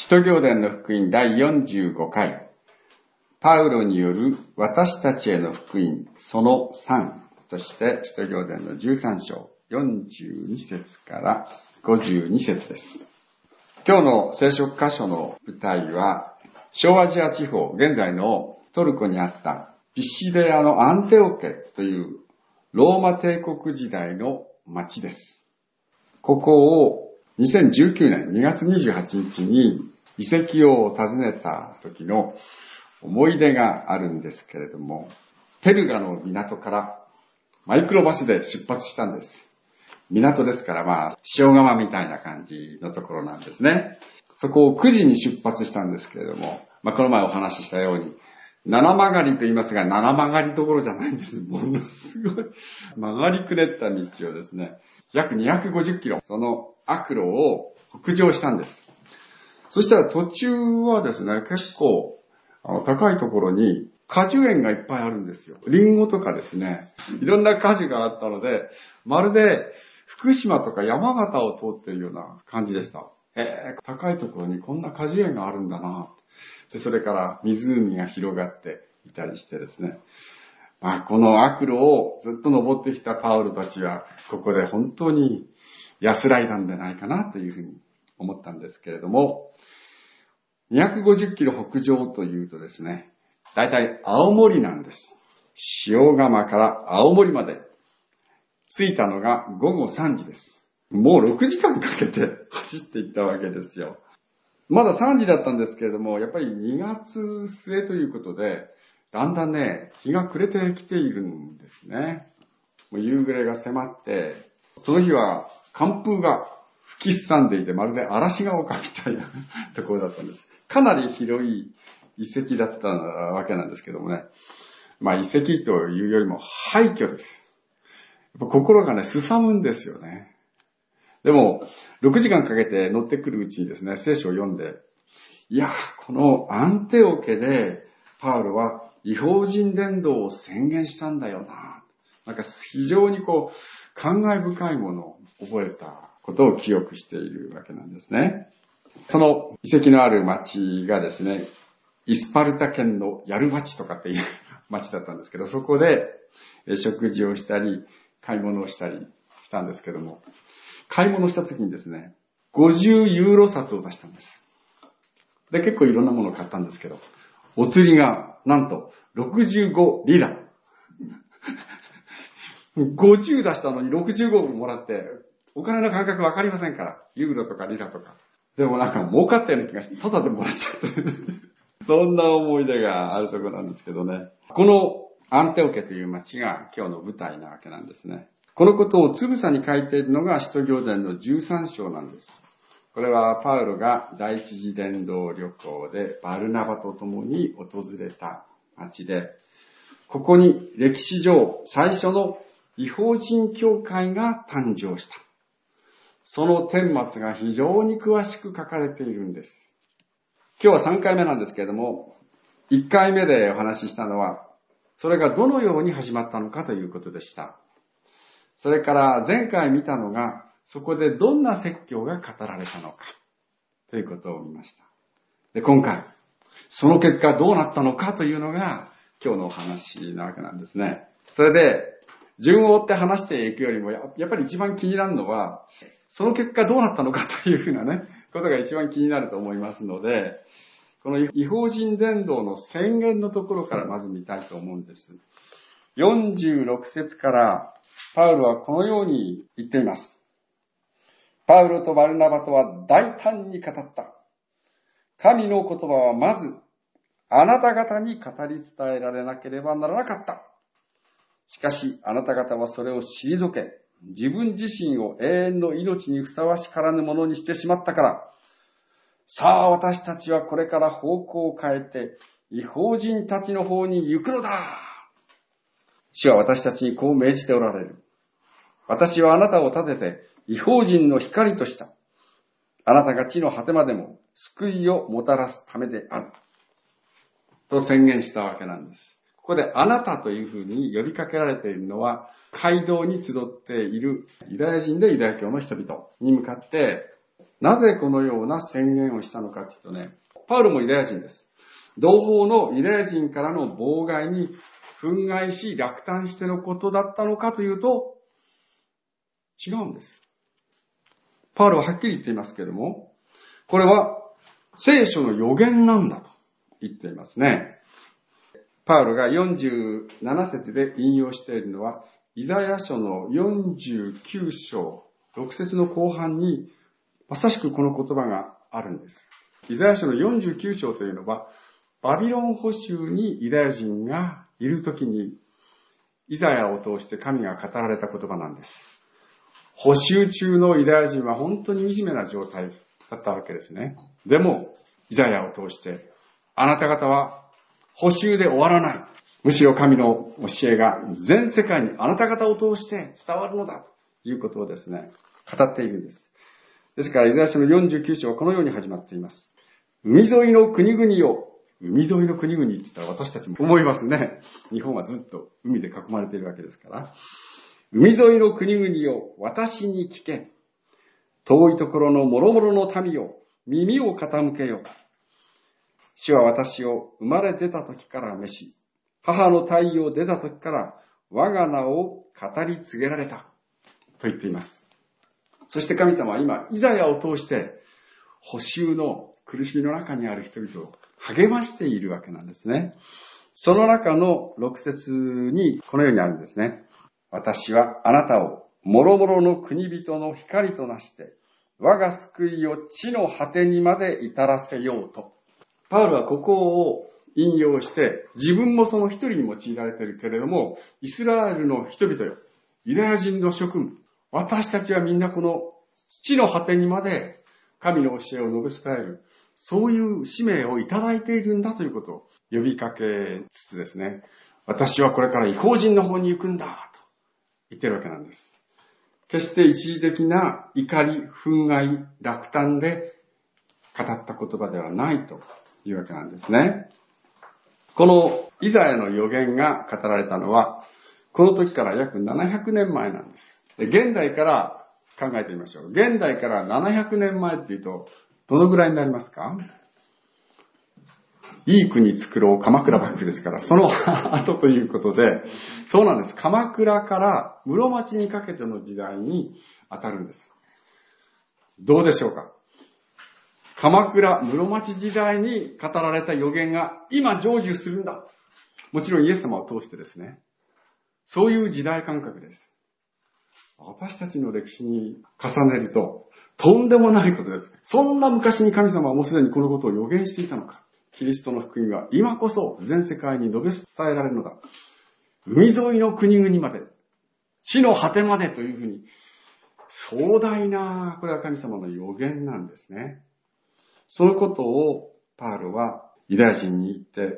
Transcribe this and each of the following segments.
使徒行伝の福音第45回、パウロによる私たちへの福音その3として、使徒行伝の13章42節から52節です。今日の聖書箇所の舞台は、小アジア地方、現在のトルコにあったピシデアのアンテオケというローマ帝国時代の町です。ここを2019年2月28日に遺跡を訪ねた時の思い出があるんですけれども、ペルガの港からマイクロバスで出発したんです。港ですから塩釜みたいな感じのところなんですね。そこを9時に出発したんですけれども、この前お話ししたように、七曲がりと言いますが、七曲がりどころじゃないんです。ものすごい曲がりくねった道をですね、約250キロ、その悪路を北上したんです。そしたら途中はですね、結構高いところに果樹園がいっぱいあるんですよ。リンゴとかですね、いろんな果樹があったので、まるで福島とか山形を通っているような感じでした。高いところにこんな果樹園があるんだな。で、それから湖が広がっていたりしてですね。この悪路をずっと登ってきたパウロたちは、ここで本当に安らいだんじゃないかなというふうに思ったんですけれども、250キロ北上というとですね、だいたい青森なんです。塩釜から青森まで着いたのが午後3時です。もう6時間かけて走っていったわけですよ。まだ3時だったんですけれども、やっぱり2月末ということで、だんだんね、日が暮れてきているんですね。もう夕暮れが迫って、その日は寒風が吹きすさんでいて、まるで嵐が丘みたいなところだったんです。かなり広い遺跡だったわけなんですけどもね。遺跡というよりも廃墟です。やっぱ心がね、すさむんですよね。でも、6時間かけて乗ってくるうちにですね、聖書を読んで、このアンテオケで、パウロは異邦人伝道を宣言したんだよな。非常に感慨深いものを覚えたことを記憶しているわけなんですね。その遺跡のある町がですね、イスパルタ県のヤルバチとかっていう町だったんですけど、そこで食事をしたり、買い物をしたりしたんですけども、買い物した時にですね、50ユーロ札を出したんです。で、結構いろんなものを買ったんですけど、お釣りがなんと65リラ。50出したのに65もらって、お金の感覚わかりませんから。ユーロとかリラとか。でも儲かったような気がして、ただでもらっちゃって。そんな思い出があるところなんですけどね。このアンテオケという町が今日の舞台なわけなんですね。このことをつぶさに書いているのが使徒行伝の13章なんです。これはパウロが第一次伝道旅行でバルナバと共に訪れた町で、ここに歴史上最初の異邦人教会が誕生した。その顛末が非常に詳しく書かれているんです。今日は3回目なんですけれども、1回目でお話ししたのは、それがどのように始まったのかということでした。それから前回見たのが、そこでどんな説教が語られたのかということを見ました。で、今回、その結果どうなったのかというのが今日のお話なわけなんですね。それで、順を追って話していくよりも、やっぱり一番気になるのは、その結果どうなったのかというふうなことが一番気になると思いますので、この異邦人伝道の宣言のところからまず見たいと思うんです。46節からパウロはこのように言っています。パウロとバルナバとは大胆に語った。神の言葉はまずあなた方に語り伝えられなければならなかった。しかしあなた方はそれを退け、自分自身を永遠の命にふさわしからぬものにしてしまったから、さあ私たちはこれから方向を変えて異邦人たちの方に行くのだ。主は私たちにこう命じておられる。私はあなたを立てて異邦人の光とした。あなたが地の果てまでも救いをもたらすためである。と宣言したわけなんです。ここであなたというふうに呼びかけられているのは、街道に集っているユダヤ人でユダヤ教の人々に向かってなぜこのような宣言をしたのかというとね、パウロもユダヤ人です。同胞のユダヤ人からの妨害に憤慨し落胆してのことだったのかというと、違うんです。パウロははっきり言っていますけれども、これは聖書の予言なんだと言っていますね。パウロが47節で引用しているのは、イザヤ書の49章6節の後半にまさしくこの言葉があるんです。イザヤ書の49章というのは、バビロン捕囚にユダヤ人がいるときに、イザヤを通して神が語られた言葉なんです。捕囚中のユダヤ人は本当に惨めな状態だったわけですね。でも、イザヤを通して、あなた方は捕囚で終わらない。むしろ神の教えが全世界にあなた方を通して伝わるのだということをですね、語っているんです。ですから、イザヤ書の49章はこのように始まっています。海沿いの国々よ。海沿いの国々って言ったら私たちも思いますね。日本はずっと海で囲まれているわけですから。海沿いの国々よ、私に聞け。遠いところの諸々の民よ、耳を傾けよ。主は私を生まれ出た時から召し、母の胎を出た時から我が名を語り継げられた。と言っています。そして神様は今、イザヤを通して、捕囚の苦しみの中にある人々を励ましているわけなんですね。その中の6節にこのようにあるんですね。私はあなたを諸々の国人の光となして、我が救いを地の果てにまで至らせようと。パウロはここを引用して、自分もその一人に用いられているけれども、イスラエルの人々よ、ユダヤ人の諸君、私たちはみんなこの地の果てにまで神の教えを述べ伝える、そういう使命をいただいているんだということを呼びかけつつですね、私はこれから異邦人の方に行くんだと言っているわけなんです。決して一時的な怒り、憤慨、落胆で語った言葉ではないというわけなんですね。このイザヤの予言が語られたのは、この時から約700年前なんです。現代から考えてみましょう。現代から700年前っていうと、どのぐらいになりますか？いい国作ろう鎌倉幕府ですから、その後ということで、そうなんです。鎌倉から室町にかけての時代に当たるんです。どうでしょうか？鎌倉、室町時代に語られた予言が今成就するんだ。もちろんイエス様を通してですね。そういう時代感覚です。私たちの歴史に重ねると、とんでもないことです。そんな昔に神様はもうすでにこのことを予言していたのか。キリストの福音は今こそ全世界に述べ伝えられるのだ。海沿いの国々まで、地の果てまでというふうに、壮大な、これは神様の予言なんですね。そのことをパウロはユダヤ人に言って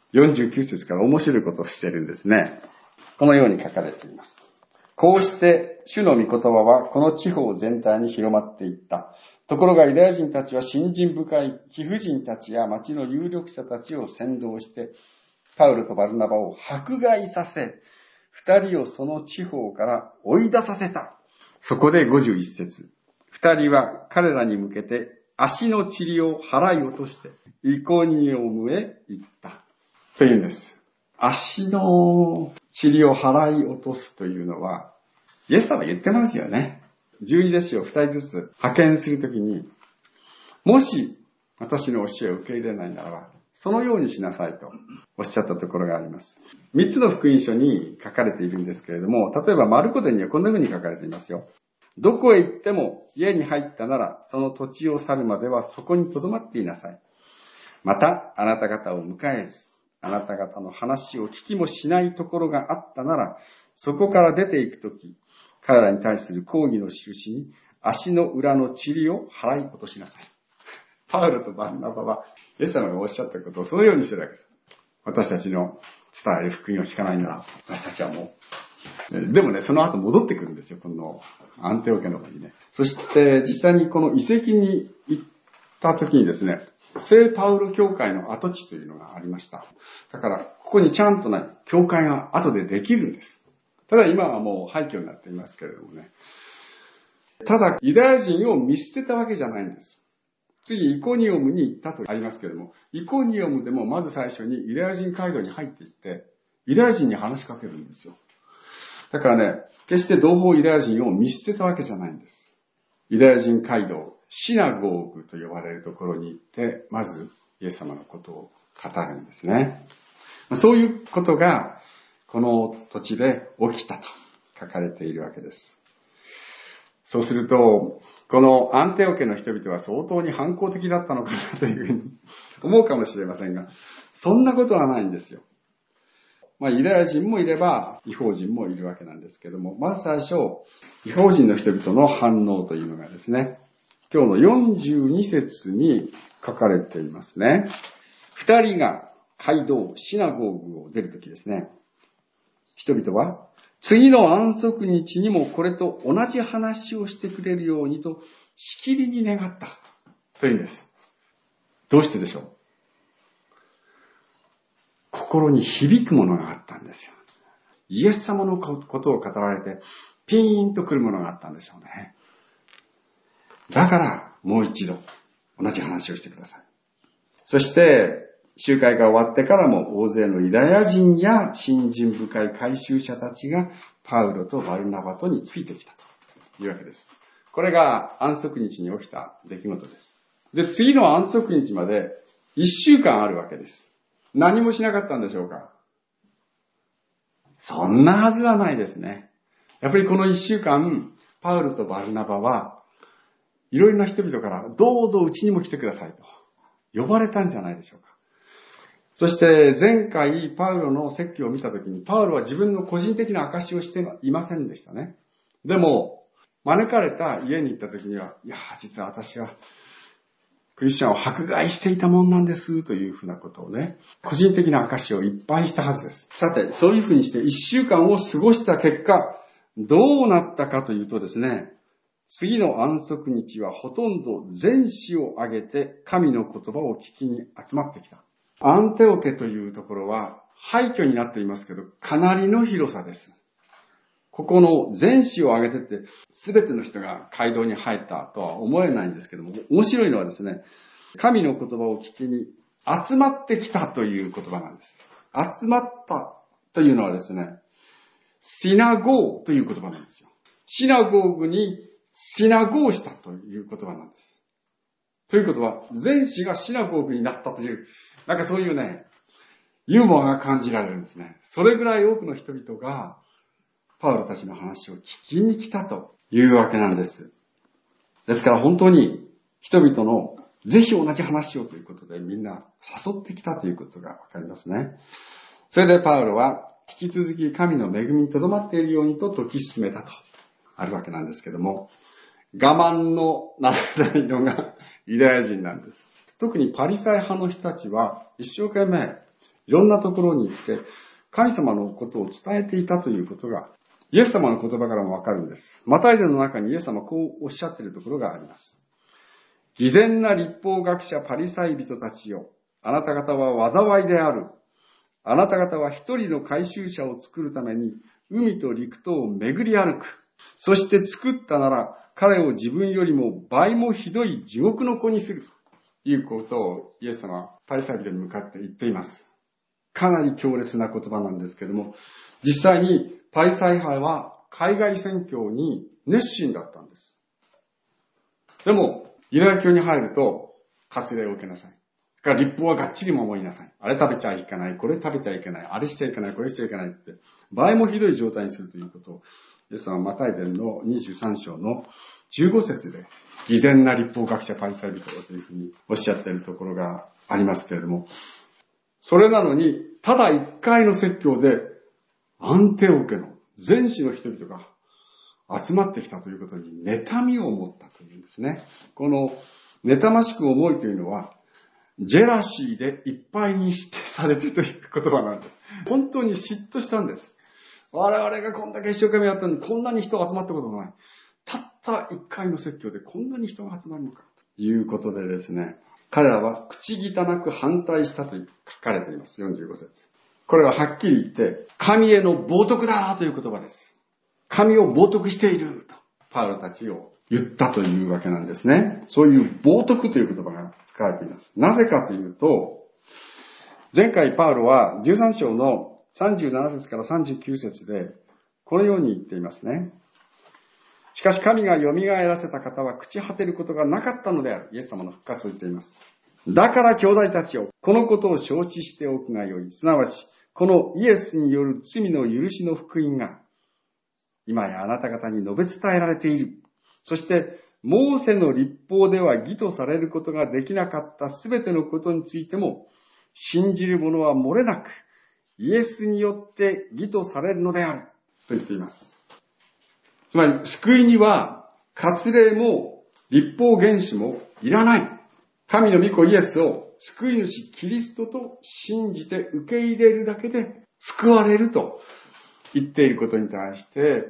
、49節から面白いことをしているんですね。このように書かれています。こうして主の御言葉はこの地方全体に広まっていった。ところがユダヤ人たちは信心深い貴婦人たちや町の有力者たちを扇動して、パウロとバルナバを迫害させ、二人をその地方から追い出させた。そこで51節。二人は彼らに向けて足の塵を払い落として、イコニオムへ行った。というんです。足の塵を払い落とすというのは、イエス様言ってますよね。12弟子を2人ずつ派遣するときに、もし私の教えを受け入れないならば、そのようにしなさいとおっしゃったところがあります。3つの福音書に書かれているんですけれども、例えばマルコ伝にはこんな風に書かれていますよ。どこへ行っても家に入ったなら、その土地を去るまではそこに留まっていなさい。また、あなた方を迎えず、あなた方の話を聞きもしないところがあったなら、そこから出ていくとき、彼らに対する抗議の印に足の裏の塵を払い落としなさい。パウロとバルナバは、イエス様がおっしゃったことをそのようにしてるわけです。私たちの伝える福音を聞かないなら、私たちはもう。でもね、その後戻ってくるんですよ、このアンテオ家の方にね。そして実際にこの遺跡に行った時にですね、聖パウロ教会の跡地というのがありました。だから、ここにちゃんとね、教会が後でできるんです。ただ今はもう廃墟になっていますけれどもね。 ただ、ユダヤ人を見捨てたわけじゃないんです。次、イコニオムに行ったとありますけれども、イコニオムでもまず最初にユダヤ人街道に入っていって、ユダヤ人に話しかけるんですよ。だからね、決して同胞ユダヤ人を見捨てたわけじゃないんです。ユダヤ人街道、シナゴーグと呼ばれるところに行って、まずイエス様のことを語るんですね。そういうことが、この土地で起きたと書かれているわけです。そうすると、このアンテオ家の人々は相当に反抗的だったのかなというふうに思うかもしれませんが、そんなことはないんですよ。ユダヤ人もいれば、異邦人もいるわけなんですけども、まず最初、異邦人の人々の反応というのがですね、今日の42節に書かれていますね。二人が街道、シナゴーグを出るときですね、人々は、次の安息日にもこれと同じ話をしてくれるようにと、しきりに願った。というんです。どうしてでしょう？心に響くものがあったんですよ。イエス様のことを語られて、ピーンと来るものがあったんでしょうね。だから、もう一度、同じ話をしてください。そして、集会が終わってからも大勢のユダヤ人や信心深い改宗者たちがパウロとバルナバとについてきたというわけです。これが安息日に起きた出来事です。で、次の安息日まで1週間あるわけです。何もしなかったんでしょうか？そんなはずはないですね。やっぱりこの1週間、パウロとバルナバはいろいろな人々からどうぞうちにも来てくださいと呼ばれたんじゃないでしょうか。そして前回パウロの説教を見たときに、パウロは自分の個人的な証しをしていませんでしたね。でも、招かれた家に行ったときには、いや、実は私はクリスチャンを迫害していたもんなんですというふうなことをね、個人的な証しをいっぱいしたはずです。さて、そういうふうにして1週間を過ごした結果、どうなったかというとですね、次の安息日はほとんど全市を挙げて神の言葉を聞きに集まってきた。アンテオ家というところは廃墟になっていますけど、かなりの広さです。ここの全市を挙げてって、すべての人が街道に入ったとは思えないんですけども、面白いのはですね、神の言葉を聞きに集まってきたという言葉なんです。集まったというのはですね、シナゴーという言葉なんですよ。シナゴーグにシナゴーしたという言葉なんです。ということは、全市がシナゴーグになったという、なんかそういうね、ユーモアが感じられるんですね。それぐらい多くの人々が、パウロたちの話を聞きに来たというわけなんです。ですから本当に人々のぜひ同じ話をということでみんな誘ってきたということがわかりますね。それでパウロは引き続き神の恵みにとどまっているようにと説き進めたとあるわけなんですけども、我慢のならないのがユダヤ人なんです。特にパリサイ派の人たちは一生懸命いろんなところに行って神様のことを伝えていたということがイエス様の言葉からもわかるんです。マタイ伝の中にイエス様はこうおっしゃっているところがあります。偽善な律法学者パリサイ人たちよ。あなた方は災いである。あなた方は一人の改宗者を作るために海と陸とを巡り歩く。そして作ったなら彼を自分よりも倍もひどい地獄の子にする。ということをイエス様はパリサイ人に向かって言っています。かなり強烈な言葉なんですけども、実際にパリサイ派は海外宣教に熱心だったんです。でも、ユダヤ教に入ると、割礼を受けなさい。それから律法はがっちり守りなさい。あれ食べちゃいけない、これ食べちゃいけない、あれしちゃいけない、これしちゃいけないって、場合もひどい状態にするということを、イエス様はマタイ伝の23章の15節で、偽善な律法学者パリサイ人というふうにおっしゃっているところがありますけれども、それなのに、ただ一回の説教で、アンテオ家の全市の人々が集まってきたということに妬みを持ったというんですね。この妬ましく思いというのは、ジェラシーでいっぱいにしてされてという言葉なんです。本当に嫉妬したんです。我々がこんだけ一生懸命やったのにこんなに人が集まったことがない。たった一回の説教でこんなに人が集まるのかということでですね、彼らは口汚く反対したと書かれています。45節。これははっきり言って、神への冒涜だという言葉です。神を冒涜していると、パウロたちを言ったというわけなんですね。そういう冒涜という言葉が使われています。なぜかというと、前回パウロは13章の37節から39節でこのように言っていますね。しかし神が蘇らせた方は朽ち果てることがなかったのである。イエス様の復活を言っています。だから兄弟たちよ、このことを承知しておくがよい。すなわち、このイエスによる罪の許しの福音が、今やあなた方に述べ伝えられている。そして、モーセの律法では義とされることができなかったすべてのことについても、信じる者は漏れなく、イエスによって義とされるのである。と言っています。つまり、救いには、割礼も、律法原始もいらない。神の御子イエスを救い主キリストと信じて受け入れるだけで救われると言っていることに対して、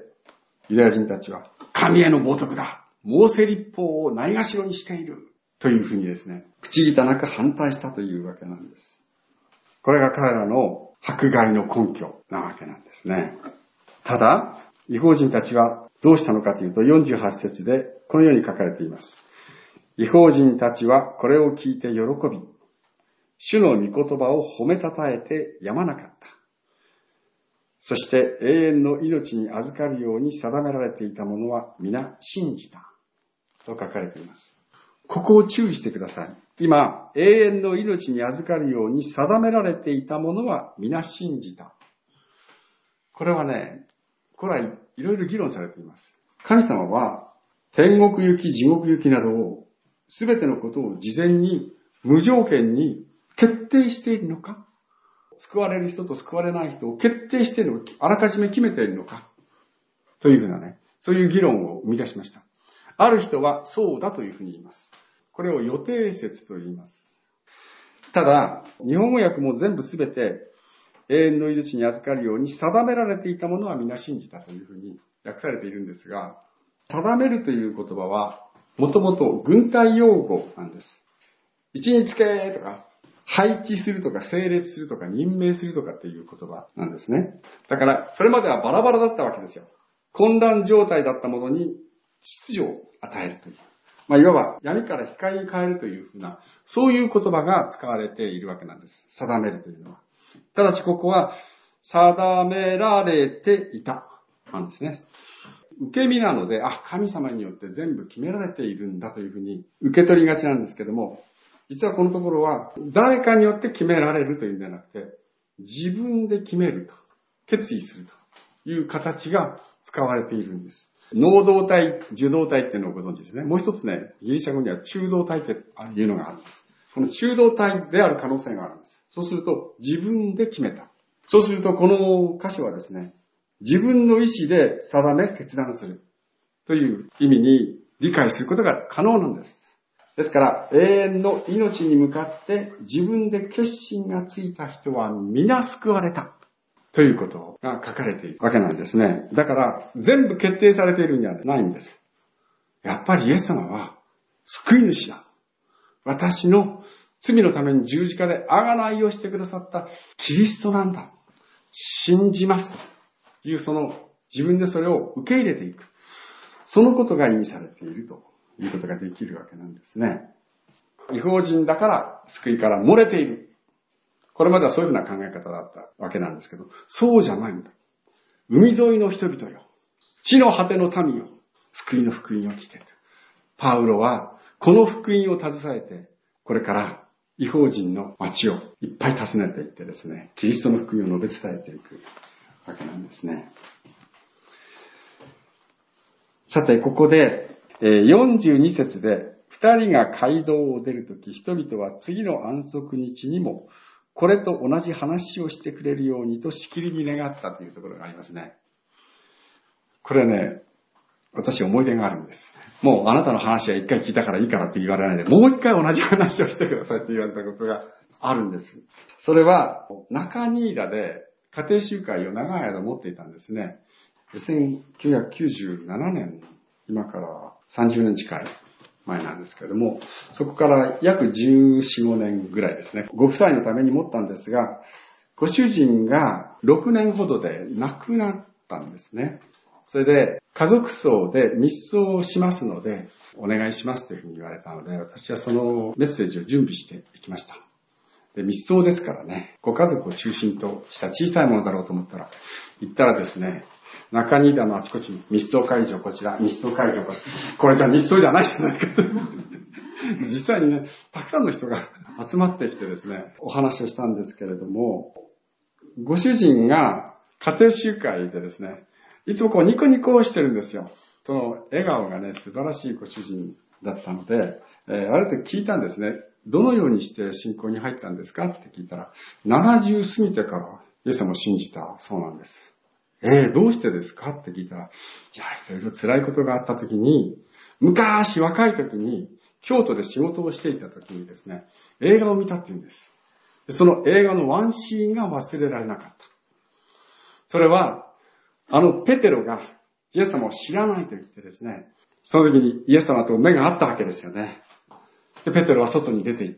ユダヤ人たちは神への冒涜だ。モーセ律法をないがしろにしている。というふうにですね、口汚く反対したというわけなんです。これが彼らの迫害の根拠なわけなんですね。ただ、異邦人たちはどうしたのかというと、48節でこのように書かれています。異邦人たちはこれを聞いて喜び、主の御言葉を褒めたたえてやまなかった。そして永遠の命に預かるように定められていたものは皆信じた。と書かれています。ここを注意してください。今、永遠の命に預かるように定められていたものは皆信じた。これはね、古来いろいろ議論されています。神様は天国行き、地獄行きなどをすべてのことを事前に無条件に決定しているのか、救われる人と救われない人を決定しているのか、あらかじめ決めているのか、というふうなね、そういう議論を生み出しました。ある人はそうだというふうに言います。これを予定説と言います。ただ、日本語訳も全部すべて永遠の命に預かるように定められていたものは皆信じたというふうに訳されているんですが、定めるという言葉はもともと軍隊用語なんです。位置につけとか、配置するとか、整列するとか、任命するとかっていう言葉なんですね。だから、それまではバラバラだったわけですよ。混乱状態だったものに秩序を与えるという。いわば闇から光に変えるというふうな、そういう言葉が使われているわけなんです。定めるというのは。ただしここは、定められていた。なんですね。受け身なので、神様によって全部決められているんだというふうに受け取りがちなんですけども、実はこのところは、誰かによって決められるというんではなくて、自分で決めると、決意するという形が使われているんです。能動体、受動体っていうのをご存知ですね。もう一つね、ギリシャ語には中動体っていうのがあるんです。この中動体である可能性があるんです。そうすると、自分で決めた。そうすると、この箇所はですね、自分の意思で定め、決断するという意味に理解することが可能なんです。ですから、永遠の命に向かって自分で決心がついた人は皆救われたということが書かれているわけなんですね。だから、全部決定されているんじゃないんです。やっぱりイエス様は救い主だ。私の罪のために十字架で贖いをしてくださったキリストなんだ。信じますという自分でそれを受け入れていく。そのことが意味されているということができるわけなんですね。異邦人だから救いから漏れている。これまではそういうふうな考え方だったわけなんですけど、そうじゃないんだ。海沿いの人々よ。地の果ての民よ。救いの福音を聞けと。パウロはこの福音を携えて、これから異邦人の町をいっぱい訪ねていってですね、キリストの福音を述べ伝えていくわけなんですね。さて、ここで42節で、二人が街道を出るとき、人々は次の安息日にも、これと同じ話をしてくれるようにとしきりに願ったというところがありますね。これね、私思い出があるんです。もうあなたの話は一回聞いたからいいからって言われないで、もう一回同じ話をしてくださいって言われたことがあるんです。それは、中新井田で家庭集会を長い間持っていたんですね。1997年、今から30年近い前なんですけれども、そこから約14、15年ぐらいですね、ご夫妻のために持ったんですが、ご主人が6年ほどで亡くなったんですね。 それで、家族葬で密葬をしますので、お願いしますというふうに言われたので、私はそのメッセージを準備していきました。で、密葬ですからね、ご家族を中心とした小さいものだろうと思ったら、行ったらですね、中新田のあちこちに密葬会場こちら、密葬会場これじゃ密葬じゃないじゃないかと。実際にね、たくさんの人が集まってきてですね、お話をしたんですけれども、ご主人が家庭集会でですね、いつもこうニコニコしてるんですよ。その笑顔がね、素晴らしいご主人だったので、ある時聞いたんですね。どのようにして信仰に入ったんですかって聞いたら、70過ぎてからイエス様を信じたそうなんです。どうしてですかって聞いたら、いろいろ辛いことがあった時に、昔若い時に、京都で仕事をしていた時にですね、映画を見たって言うんです。その映画のワンシーンが忘れられなかった。それは、ペテロがイエス様を知らないと言ってですね、その時にイエス様と目が合ったわけですよね。で、ペテロは外に出て行って、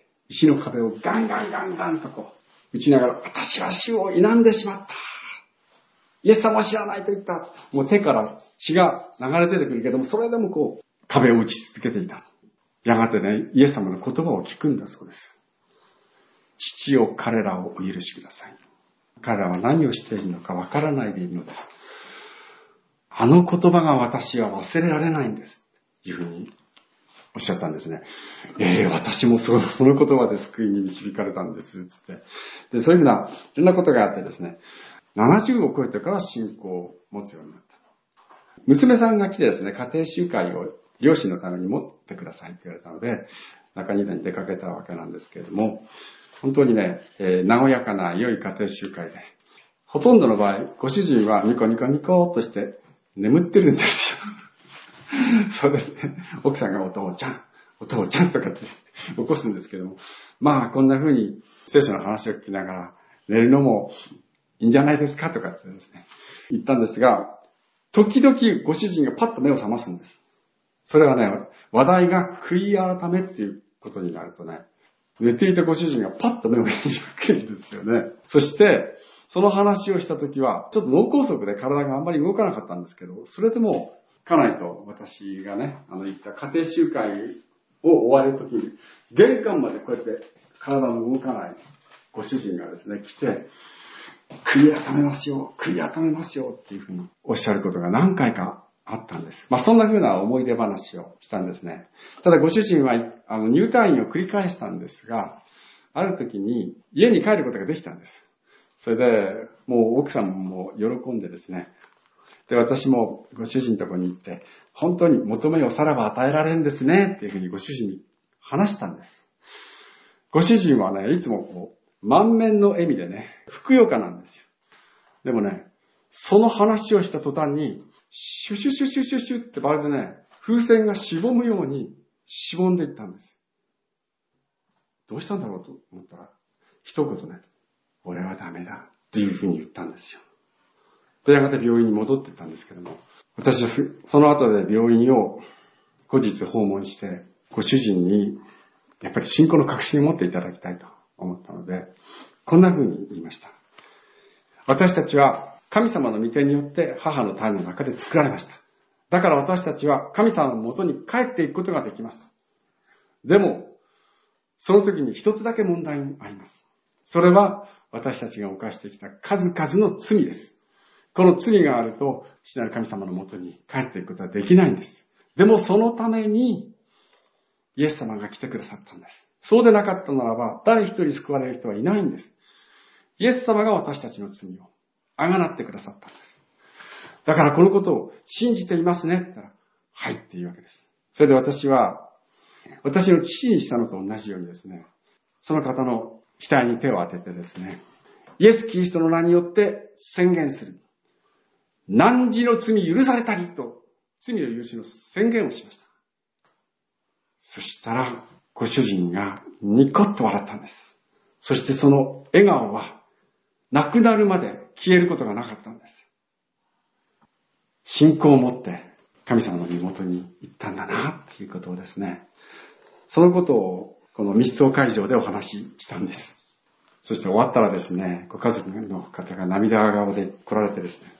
石の壁をガンガンガンガンとこう、打ちながら、私は主を否んでしまった。イエス様を知らないと言った。もう手から血が流れ出てくるけども、それでもこう、壁を打ち続けていた。やがてね、イエス様の言葉を聞くんだそうです。父よ、彼らをお許しください。彼らは何をしているのかわからないでいるのです。あの言葉が私は忘れられないんです。というふうにおっしゃったんですね。私もその言葉で救いに導かれたんです。つって。で、そういうふうな、いろんなことがあってですね、70を超えてから信仰を持つようになった。娘さんが来てですね、家庭集会を両親のために持ってくださいって言われたので、中新田に出かけたわけなんですけれども、本当にね、和やかな良い家庭集会で、ほとんどの場合、ご主人はニコニコニコっとして眠ってるんですよ。それで、奥さんがお父ちゃんとかって起こすんですけども、まあこんな風に聖書の話を聞きながら寝るのもいいんじゃないですかとかってですね、言ったんですが、時々ご主人がパッと目を覚ますんです。それはね、話題が悔い改めっていうことになるとね、寝ていたご主人がパッと目を開くんですよね。そして、その話をしたときは、ちょっと脳梗塞で体があんまり動かなかったんですけど、それでも、家内と私がね、行った家庭集会を終わるときに、玄関までこうやって体の動かないご主人がですね、来て、悔い改めますよっていうふうにおっしゃることが何回かあったんです。まあそんな風な思い出話をしたんですね。ただご主人は入退院を繰り返したんですが、ある時に家に帰ることができたんです。それでもう奥さんも喜んでですね。で、私もご主人のところに行って、本当に求めをさらば与えられるんですねっていうふうにご主人に話したんです。ご主人はね、いつもこう満面の笑みでね、ふくよかなんですよ。でもね、その話をした途端に、シュシュシュシュシュシュってまるでね、風船がしぼむようにしぼんでいったんです。どうしたんだろうと思ったら、一言ね、俺はダメだっていうふうに言ったんですよ。で、やがて病院に戻っていったんですけども、私はその後で病院を後日訪問して、ご主人にやっぱり信仰の確信を持っていただきたいと思ったので、こんなふうに言いました。私たちは神様の御手によって母の胎の中で作られました。だから私たちは神様のもとに帰っていくことができます。でも、その時に一つだけ問題があります。それは私たちが犯してきた数々の罪です。この罪があると、父なる神様のもとに帰っていくことはできないんです。でもそのために、イエス様が来てくださったんです。そうでなかったならば、誰一人救われる人はいないんです。イエス様が私たちの罪をあがなってくださったんです。だからこのことを信じていますねって言ったら、はいっていうわけです。それで私は、私の父にしたのと同じようにですね、その方の額に手を当ててですね、イエス・キリストの名によって宣言する。汝の罪許されたりと、罪の許しの宣言をしました。そしたら、ご主人がニコッと笑ったんです。そしてその笑顔は、亡くなるまで消えることがなかったんです。信仰を持って神様の身元に行ったんだなっていうことをですね、そのことをこの密葬会場でお話ししたんです。そして終わったらですね、ご家族の方が涙顔で来られてですね、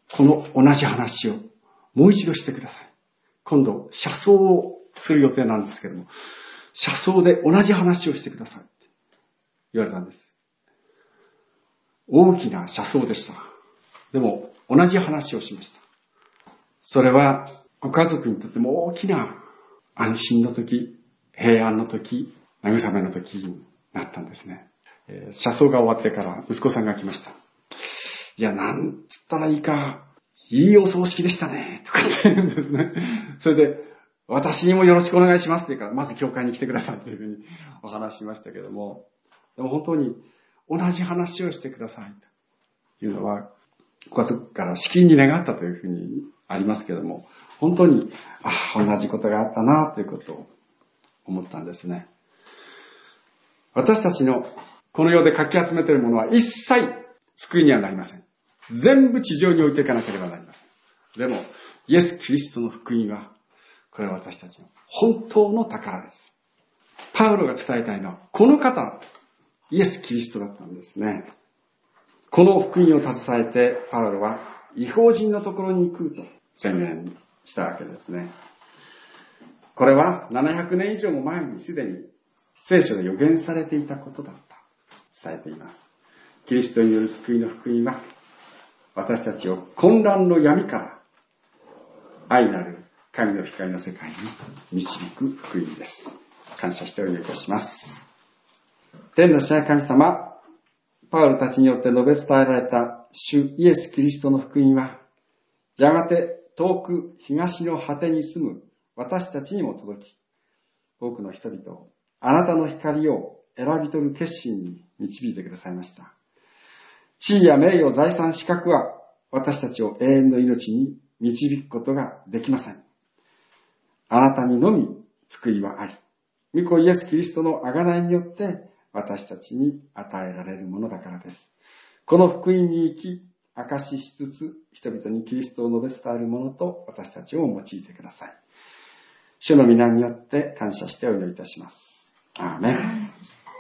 この同じ話をもう一度してください。今度、車窓をする予定なんですけども、車窓で同じ話をしてくださいって言われたんです。大きな車窓でした。でも、同じ話をしました。それは、ご家族にとっても大きな安心の時、平安の時、慰めの時になったんですね。車窓が終わってから息子さんが来ました。いや、なんつったらいいか、いいお葬式でしたね、とかって言うんですね。それで、私にもよろしくお願いしますって言うから、まず教会に来てくださいというふうにお話ししましたけども、でも本当に同じ話をしてくださいというのは、ご家族からしきりに願ったというふうにありますけども、本当に、同じことがあったなということを思ったんですね。私たちのこの世でかき集めているものは一切救いにはなりません。全部地上に置いていかなければなりません。でも、イエス・キリストの福音は、これは私たちの本当の宝です。パウロが伝えたいのは、この方、イエス・キリストだったんですね。この福音を携えて、パウロは異邦人のところに行くと宣言したわけですね。これは700年以上も前にすでに聖書で予言されていたことだったと伝えています。キリストによる救いの福音は、私たちを混乱の闇から愛なる神の光の世界に導く福音です。感謝してお祈りいたします。天の父なる神様、パウロたちによって述べ伝えられた主イエス・キリストの福音は、やがて遠く東の果てに住む私たちにも届き、多くの人々をあなたの光を選び取る決心に導いてくださいました。地位や名誉、財産、資格は私たちを永遠の命に導くことができません。あなたにのみ救いはあり、御子イエス・キリストの贖いによって私たちに与えられるものだからです。この福音に生き、証ししつつ、人々にキリストを述べ伝えるものと私たちを用いてください。主の皆によって感謝してお祈りいたします。アーメン。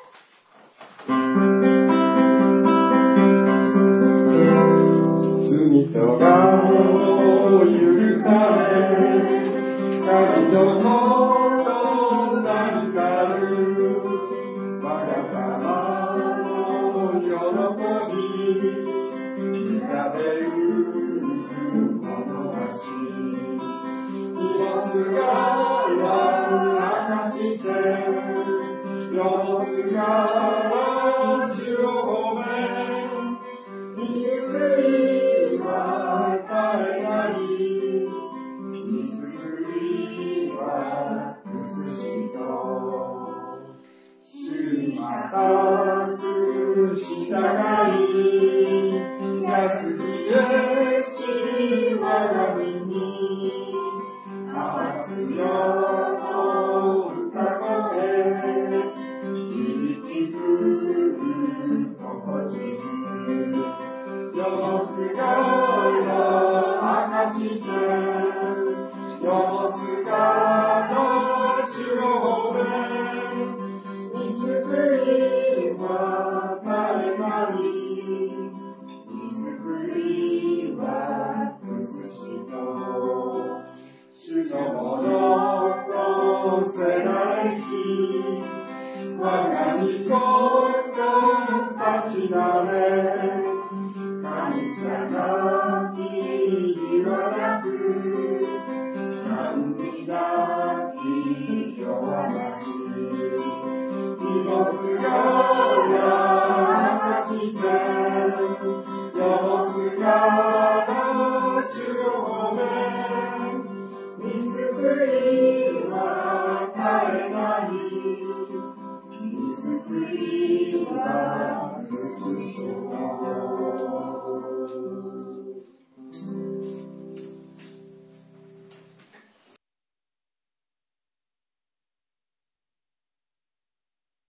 罪とが許され、神のことなりなる、我が様の喜び、皆でうる者なし、今すがは証しせ、世のすがは主を褒め、御救いは絶えない、御救いは苦しと、主に固く従い、安きイエス我が身に、熱よと歌声、響く心地、世のすがを証しせ、世のすがの主を褒め、御救いは絶えない、御救いは苦しと、主のものとせられし、我が身こそ幸なれ、感謝が